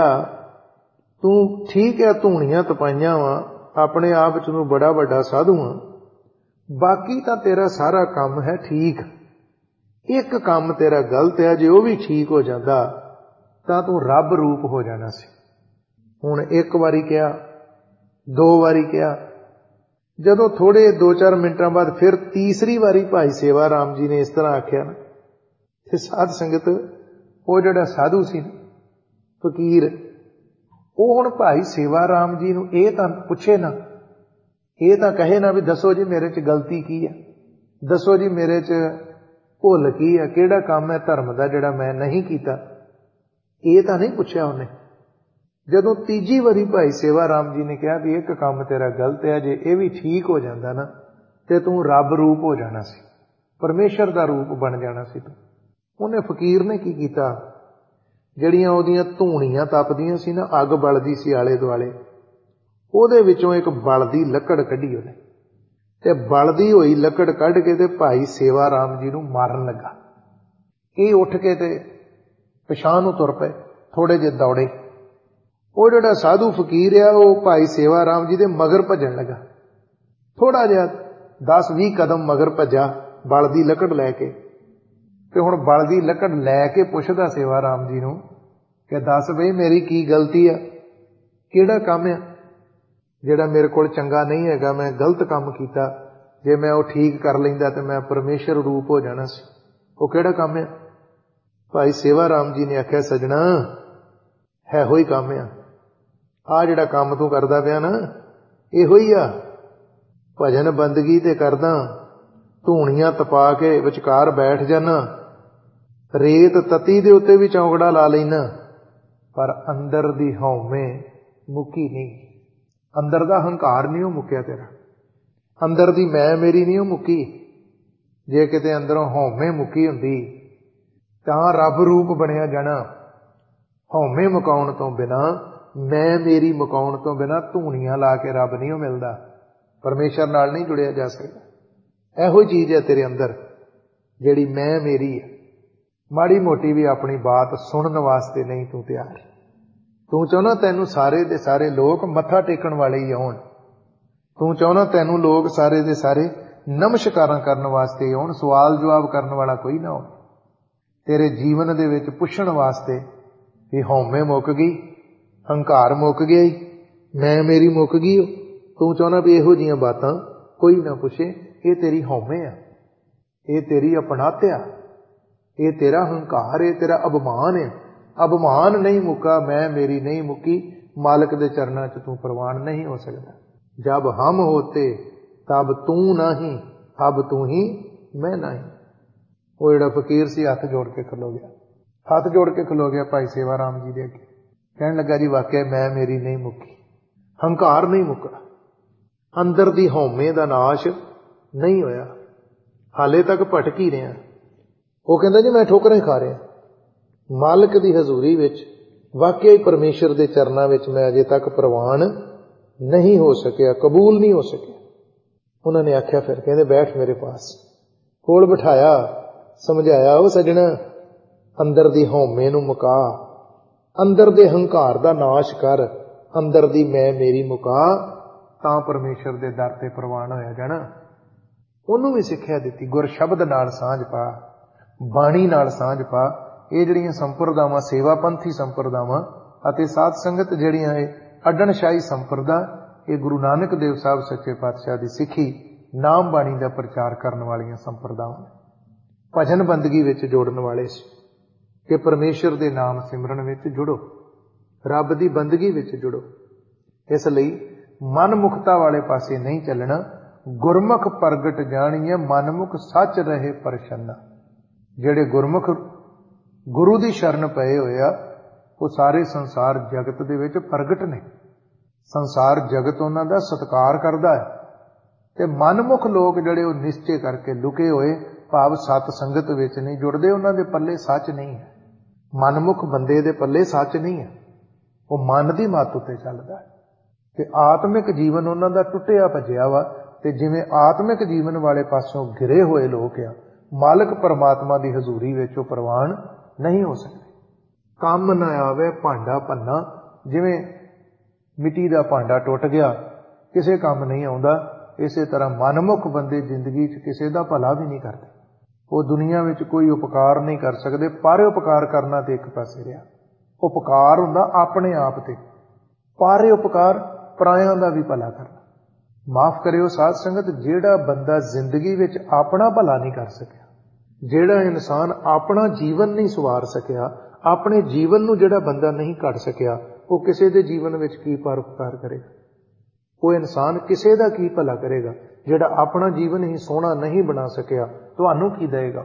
ਤੂੰ ਠੀਕ ਹੈ ਧੂਣੀਆਂ ਤਪਾਈਆਂ ਵਾ, ਆਪਣੇ ਆਪ ਚ ਤੂੰ ਬੜਾ ਵੱਡਾ ਸਾਧੂ ਆ, ਬਾਕੀ ਤਾਂ ਤੇਰਾ ਸਾਰਾ ਕੰਮ ਹੈ ਠੀਕ, ਇੱਕ ਕੰਮ ਤੇਰਾ ਗਲਤ ਹੈ। ਜੇ ਉਹ ਵੀ ਠੀਕ ਹੋ ਜਾਂਦਾ ਤਾਂ ਤੂੰ ਰੱਬ ਰੂਪ ਹੋ ਜਾਣਾ ਸੀ। ਹੁਣ ਇੱਕ ਵਾਰੀ ਕਿਹਾ, ਦੋ ਵਾਰੀ ਕਿਹਾ, ਜਦੋਂ ਥੋੜੇ ਦੋ ਚਾਰ ਮਿੰਟਾਂ ਬਾਅਦ ਫਿਰ ਤੀਸਰੀ ਵਾਰੀ ਭਾਈ ਸੇਵਾ ਰਾਮ ਜੀ ਨੇ ਇਸ ਤਰ੍ਹਾਂ ਆਖਿਆ ਨਾ, ਤੇ ਸਾਧ ਸੰਗਤ ਉਹ ਜਿਹੜਾ ਸਾਧੂ ਸੀ ਫਕੀਰ, ਉਹ ਹੁਣ ਭਾਈ ਸੇਵਾ ਰਾਮ ਜੀ ਨੂੰ ਇਹ ਤਾਂ ਪੁੱਛੇ ਨਾ, ਇਹ ਤਾਂ ਕਹੇ ਨਾ ਵੀ ਦੱਸੋ ਜੀ ਮੇਰੇ ਚ ਗਲਤੀ ਕੀ ਹੈ, ਦੱਸੋ ਜੀ ਮੇਰੇ ਚ ਭੁੱਲ ਕੀ ਹੈ, ਕਿਹੜਾ ਕੰਮ ਹੈ ਧਰਮ ਦਾ ਜਿਹੜਾ ਮੈਂ ਨਹੀਂ ਕੀਤਾ, ਇਹ ਤਾਂ ਨਹੀਂ ਪੁੱਛਿਆ ਉਹਨੇ। ਜਦੋਂ ਤੀਜੀ ਵਾਰੀ ਭਾਈ ਸੇਵਾ ਰਾਮ ਜੀ ਨੇ ਕਿਹਾ ਵੀ ਇੱਕ ਕੰਮ ਤੇਰਾ ਗਲਤ ਹੈ, ਜੇ ਇਹ ਵੀ ਠੀਕ ਹੋ ਜਾਂਦਾ ਨਾ ਤੇ ਤੂੰ ਰੱਬ ਰੂਪ ਹੋ ਜਾਣਾ ਸੀ, ਪਰਮੇਸ਼ਰ ਦਾ ਰੂਪ ਬਣ ਜਾਣਾ ਸੀ ਤੂੰ। ਉਹਨੇ ਫਕੀਰ ਨੇ ਕੀ ਕੀਤਾ, ਜਿਹੜੀਆਂ ਉਹਦੀਆਂ ਧੂਣੀਆਂ ਤਪਦੀਆਂ ਸੀ ਨਾ, ਅੱਗ ਬਲਦੀ ਸੀ ਆਲੇ ਦੁਆਲੇ, ਉਹਦੇ ਵਿੱਚੋਂ ਇੱਕ ਬਲਦੀ ਲੱਕੜ ਕੱਢੀ ਉਹਨੇ, ਤੇ ਬਲਦੀ ਹੋਈ ਲੱਕੜ ਕੱਢ ਕੇ ਤੇ ਭਾਈ ਸੇਵਾ ਰਾਮ ਜੀ ਨੂੰ ਮਾਰਨ ਲੱਗਾ। ਇਹ ਉੱਠ ਕੇ ਤੇ ਪਿਛਾਂਹ ਨੂੰ ਤੁਰ ਪਏ, ਥੋੜੇ ਜਿਹੇ ਦੌੜੇ। ਉਹ ਜਿਹੜਾ ਸਾਧੂ ਫਕੀਰ ਆ ਉਹ ਭਾਈ ਸੇਵਾ ਰਾਮ ਜੀ ਦੇ ਮਗਰ ਭੱਜਣ ਲੱਗਾ। ਥੋੜਾ ਜਿਹਾ ਦਸ ਵੀਹ ਕਦਮ ਮਗਰ ਭੱਜਾ ਬਲਦੀ ਲੱਕੜ ਲੈ ਕੇ, ਤੇ ਹੁਣ ਬਲਦੀ ਲੱਕੜ ਲੈ ਕੇ ਪੁੱਛਦਾ ਸੇਵਾ ਰਾਮ ਜੀ ਨੂੰ ਕਿ ਦੱਸ ਬਈ ਮੇਰੀ ਕੀ ਗਲਤੀ ਆ, ਕਿਹੜਾ ਕੰਮ ਆ ਜਿਹੜਾ ਮੇਰੇ ਕੋਲ ਚੰਗਾ ਨਹੀਂ ਹੈਗਾ, ਮੈਂ ਗਲਤ ਕੰਮ ਕੀਤਾ, ਜੇ ਮੈਂ ਉਹ ਠੀਕ ਕਰ ਲੈਂਦਾ ਤੇ ਮੈਂ ਪਰਮੇਸ਼ਰ ਰੂਪ ਹੋ ਜਾਣਾ ਸੀ, ਉਹ ਕਿਹੜਾ ਕੰਮ ਆ। ਭਾਈ ਸੇਵਾ ਰਾਮ ਜੀ ਨੇ ਆਖਿਆ, ਸਜਣਾ ਇਹੋ ਹੀ ਕੰਮ ਆ, ਆਹ ਜਿਹੜਾ ਕੰਮ ਤੂੰ ਕਰਦਾ ਪਿਆ ਨਾ ਇਹੋ ਹੀ ਆ। ਭਜਨ ਬੰਦਗੀ ਤੇ ਕਰਦਾ, ਧੂਣੀਆਂ ਤਪਾ ਕੇ ਵਿਚਕਾਰ ਬੈਠ ਜਾਣਾ, ਰੇਤ ਤਤੀ ਦੇ ਉੱਤੇ ਵੀ ਚੌਂਕੜਾ ਲਾ ਲੈਣਾ, ਪਰ ਅੰਦਰ ਦੀ ਹਉਮੈ ਮੁੱਕੀ ਨਹੀਂ, ਅੰਦਰ ਦਾ ਹੰਕਾਰ ਨਹੀਂ ਉਹ ਮੁੱਕਿਆ ਤੇਰਾ, ਅੰਦਰ ਦੀ ਮੈਂ ਮੇਰੀ ਨਹੀਂ ਉਹ ਮੁੱਕੀ। ਜੇ ਕਿਤੇ ਅੰਦਰੋਂ ਹਉਮੈ ਮੁੱਕੀ ਹੁੰਦੀ ਤਾਂ ਰੱਬ ਰੂਪ ਬਣਿਆ ਜਾਣਾ। ਹਉਮੈ ਮੁਕਾਉਣ ਤੋਂ ਬਿਨਾਂ, ਮੈਂ ਮੇਰੀ ਮੁਕਾਉਣ ਤੋਂ ਬਿਨਾਂ ਧੂਣੀਆਂ ਲਾ ਕੇ ਰੱਬ ਨਹੀਂ ਉਹ ਮਿਲਦਾ, ਪਰਮੇਸ਼ਰ ਨਾਲ ਨਹੀਂ ਜੁੜਿਆ ਜਾ ਸਕਦਾ। ਇਹੋ ਚੀਜ਼ ਹੈ ਤੇਰੇ ਅੰਦਰ ਜਿਹੜੀ ਮੈਂ ਮੇਰੀ ਹੈ। ਮਾੜੀ ਮੋਟੀ ਵੀ ਆਪਣੀ ਬਾਤ ਸੁਣਨ ਵਾਸਤੇ ਨਹੀਂ ਤੂੰ ਤਿਆਰ। ਤੂੰ ਚਾਹੁੰਦਾ ਤੈਨੂੰ ਸਾਰੇ ਦੇ ਸਾਰੇ ਲੋਕ ਮੱਥਾ ਟੇਕਣ ਵਾਲੇ ਹੀ ਆਉਣ, ਤੂੰ ਚਾਹੁੰਦਾ ਤੈਨੂੰ ਲੋਕ ਸਾਰੇ ਦੇ ਸਾਰੇ ਨਮਸਕਾਰਾਂ ਕਰਨ ਵਾਸਤੇ ਆਉਣ, ਸਵਾਲ ਜਵਾਬ ਕਰਨ ਵਾਲਾ ਕੋਈ ਨਾ ਹੋਵੇ, ਤੇਰੇ ਜੀਵਨ ਦੇ ਵਿੱਚ ਪੁੱਛਣ ਵਾਸਤੇ ਵੀ ਹਉਮੈ ਮੁੱਕ ਗਈ, ਹੰਕਾਰ ਮੁੱਕ ਗਿਆ, ਮੈਂ ਮੇਰੀ ਮੁੱਕ ਗਈ। ਤੂੰ ਚਾਹੁੰਦਾ ਵੀ ਇਹੋ ਜਿਹੀਆਂ ਬਾਤਾਂ ਕੋਈ ਨਾ ਪੁੱਛੇ। ਇਹ ਤੇਰੀ ਹਉਮੈ ਆ, ਇਹ ਤੇਰੀ ਅਪਣਾਤਿਆ, ਇਹ ਤੇਰਾ ਹੰਕਾਰ, ਇਹ ਤੇਰਾ ਅਭਿਮਾਨ ਹੈ। ਅਭਿਮਾਨ ਨਹੀਂ ਮੁੱਕਾ, ਮੈਂ ਮੇਰੀ ਨਹੀਂ ਮੁੱਕੀ, ਮਾਲਕ ਦੇ ਚਰਨਾਂ 'ਚ ਤੂੰ ਪ੍ਰਵਾਨ ਨਹੀਂ ਹੋ ਸਕਦਾ। ਜਬ ਹਮ ਹੋਤੇ ਤਬ ਤੂੰ ਨਹੀਂ, ਅਬ ਤੂੰ ਹੀ ਮੈਂ ਨਹੀਂ। ਉਹ ਜਿਹੜਾ ਫਕੀਰ ਸੀ ਹੱਥ ਜੋੜ ਕੇ ਖਲੋ ਗਿਆ, ਹੱਥ ਜੋੜ ਕੇ ਖਲੋ ਗਿਆ ਭਾਈ ਸੇਵਾ ਰਾਮ ਜੀ ਦੇ ਅੱਗੇ, ਕਹਿਣ ਲੱਗਾ ਜੀ ਵਾਕਿਆ ਮੈਂ ਮੇਰੀ ਨਹੀਂ ਮੁੱਕੀ, ਹੰਕਾਰ ਨਹੀਂ ਮੁੱਕਾ, ਅੰਦਰ ਦੀ ਹਉਮੈ ਦਾ ਨਾਸ਼ ਨਹੀਂ ਹੋਇਆ, ਹਾਲੇ ਤੱਕ ਭਟਕ ਹੀ ਰਿਹਾ। ਉਹ ਕਹਿੰਦਾ ਜੀ ਮੈਂ ਠੋਕਰਾਂ ਖਾ ਰਿਹਾ, ਮਾਲਕ ਦੀ ਹਜ਼ੂਰੀ ਵਿੱਚ ਵਾਕਿਆ ਹੀ ਪਰਮੇਸ਼ਰ ਦੇ ਚਰਨਾਂ ਵਿੱਚ ਮੈਂ ਅਜੇ ਤੱਕ ਪ੍ਰਵਾਨ ਨਹੀਂ ਹੋ ਸਕਿਆ, ਕਬੂਲ ਨਹੀਂ ਹੋ ਸਕਿਆ। ਉਹਨਾਂ ਨੇ ਆਖਿਆ, ਫਿਰ ਕਹਿੰਦੇ ਬੈਠ ਮੇਰੇ ਪਾਸ, ਕੋਲ ਬਿਠਾਇਆ, ਸਮਝਾਇਆ, ਉਹ ਸੱਜਣਾ ਅੰਦਰ ਦੀ ਹਉਮੈ ਨੂੰ ਮੁਕਾ, ਅੰਦਰ ਦੇ ਹੰਕਾਰ ਦਾ ਨਾਸ਼ ਕਰ, ਅੰਦਰ ਦੀ ਮੈਂ ਮੇਰੀ ਮੁਕਾ, ਤਾਂ ਪਰਮੇਸ਼ਰ ਦੇ ਦਰ ਤੇ ਪ੍ਰਵਾਨ ਹੋਇਆ ਜਾਣਾ। ਉਹਨੂੰ ਵੀ ਸਿੱਖਿਆ ਦਿੱਤੀ, ਗੁਰ ਸ਼ਬਦ ਨਾਲ ਸਾਂਝ ਪਾ, ਬਾਣੀ ਨਾਲ ਸਾਂਝ ਪਾ। ਇਹ ਜਿਹੜੀਆਂ ਸੰਪਰਦਾਵਾਂ, ਸੇਵਾ ਪੰਥੀ ਸੰਪਰਦਾਵਾਂ ਅਤੇ ਸਾਧ ਸੰਗਤ ਜਿਹੜੀਆਂ ਇਹ ਅੱਡਣਸ਼ਾਹੀ ਸੰਪਰਦਾ, ਇਹ ਗੁਰੂ ਨਾਨਕ ਦੇਵ ਸਾਹਿਬ ਸੱਚੇ ਪਾਤਸ਼ਾਹ ਦੀ ਸਿੱਖੀ ਨਾਮ ਬਾਣੀ ਦਾ ਪ੍ਰਚਾਰ ਕਰਨ ਵਾਲੀਆਂ ਸੰਪਰਦਾਵਾਂ, ਭਜਨ ਬੰਦਗੀ ਵਿੱਚ ਜੋੜਨ ਵਾਲੇ ਸੀ ਕਿ ਪਰਮੇਸ਼ਰ ਦੇ ਨਾਮ ਸਿਮਰਨ ਵਿੱਚ ਜੁੜੋ, ਰੱਬ ਦੀ ਬੰਦਗੀ ਵਿੱਚ ਜੁੜੋ। ਇਸ ਲਈ ਮਨਮੁਖਤਾ ਵਾਲੇ ਪਾਸੇ ਨਹੀਂ ਚੱਲਣਾ। ਗੁਰਮੁਖ ਪ੍ਰਗਟ ਜਾਣੀਏ, ਮਨਮੁਖ ਸੱਚ ਰਹੇ ਪ੍ਰਸੰਨਾ। ਜਿਹੜੇ ਗੁਰਮੁਖ ਗੁਰੂ ਦੀ ਸ਼ਰਨ ਪਏ ਹੋਏ ਆ, ਉਹ ਸਾਰੇ ਸੰਸਾਰ ਜਗਤ ਦੇ ਵਿੱਚ ਪ੍ਰਗਟ ਨੇ। ਸੰਸਾਰ ਜਗਤ ਉਹਨਾਂ ਦਾ ਸਤਿਕਾਰ ਕਰਦਾ ਹੈ, ਤੇ ਮਨਮੁਖ ਲੋਕ ਜਿਹੜੇ ਉਹ ਨਿਸ਼ਚੇ ਕਰਕੇ ਲੁਕੇ ਹੋਏ, ਭਾਵ ਸਤ ਸੰਗਤ ਵਿੱਚ ਨਹੀਂ ਜੁੜਦੇ, ਉਹਨਾਂ ਦੇ ਪੱਲੇ ਸੱਚ ਨਹੀਂ ਹੈ। ਮਨਮੁਖ ਬੰਦੇ ਦੇ ਪੱਲੇ ਸੱਚ ਨਹੀਂ ਹੈ, ਉਹ ਮਨ ਦੀ ਮੱਤ ਉੱਤੇ ਚੱਲਦਾ ਹੈ, ਤੇ ਆਤਮਿਕ ਜੀਵਨ ਉਹਨਾਂ ਦਾ ਟੁੱਟਿਆ ਭੱਜਿਆ ਵਾ। ਤੇ ਜਿਵੇਂ ਆਤਮਿਕ ਜੀਵਨ ਵਾਲੇ ਪਾਸੋਂ ਘਿਰੇ ਹੋਏ ਲੋਕ ਆ, ਮਾਲਕ ਪਰਮਾਤਮਾ ਦੀ ਹਜ਼ੂਰੀ ਵਿੱਚ ਉਹ ਪ੍ਰਵਾਨ ਨਹੀਂ ਹੋ ਸਕਦੇ। ਕੰਮ ਨਾ ਆਵੇ ਭਾਂਡਾ ਭੰਨਾ, ਜਿਵੇਂ ਮਿੱਟੀ ਦਾ ਭਾਂਡਾ ਟੁੱਟ ਗਿਆ, ਕਿਸੇ ਕੰਮ ਨਹੀਂ ਆਉਂਦਾ, ਇਸੇ ਤਰ੍ਹਾਂ ਮਨਮੁਖ ਬੰਦੇ ਜ਼ਿੰਦਗੀ 'ਚ ਕਿਸੇ ਦਾ ਭਲਾ ਵੀ ਨਹੀਂ ਕਰਦੇ। ਉਹ ਦੁਨੀਆ ਵਿੱਚ ਕੋਈ ਉਪਕਾਰ ਨਹੀਂ ਕਰ ਸਕਦੇ। ਪਰ ਉਪਕਾਰ ਕਰਨਾ ਤੇ ਇੱਕ ਪਾਸੇ ਰਿਹਾ, ਉਪਕਾਰ ਹੁੰਦਾ ਆਪਣੇ ਆਪ ਤੇ, ਪਰ ਉਪਕਾਰ ਪਰਾਇਆਂ ਦਾ ਵੀ ਭਲਾ ਕਰਨਾ। ਮਾਫ ਕਰਿਓ ਸਾਧ ਸੰਗਤ, ਜਿਹੜਾ ਬੰਦਾ ਜ਼ਿੰਦਗੀ ਵਿੱਚ ਆਪਣਾ ਭਲਾ ਨਹੀਂ ਕਰ ਸਕਿਆ, ਜਿਹੜਾ ਇਨਸਾਨ ਆਪਣਾ ਜੀਵਨ ਨਹੀਂ ਸਵਾਰ ਸਕਿਆ, ਆਪਣੇ ਜੀਵਨ ਨੂੰ ਜਿਹੜਾ ਬੰਦਾ ਨਹੀਂ ਕੱਢ ਸਕਿਆ, ਉਹ ਕਿਸੇ ਦੇ ਜੀਵਨ ਵਿੱਚ ਕੀ ਪਰਉਪਕਾਰ ਕਰੇਗਾ? ਉਹ ਇਨਸਾਨ ਕਿਸੇ ਦਾ ਕੀ ਭਲਾ ਕਰੇਗਾ? ਜਿਹੜਾ ਆਪਣਾ ਜੀਵਨ ਹੀ ਸੋਹਣਾ ਨਹੀਂ ਬਣਾ ਸਕਿਆ, ਤੁਹਾਨੂੰ ਕੀ ਦੇਗਾ?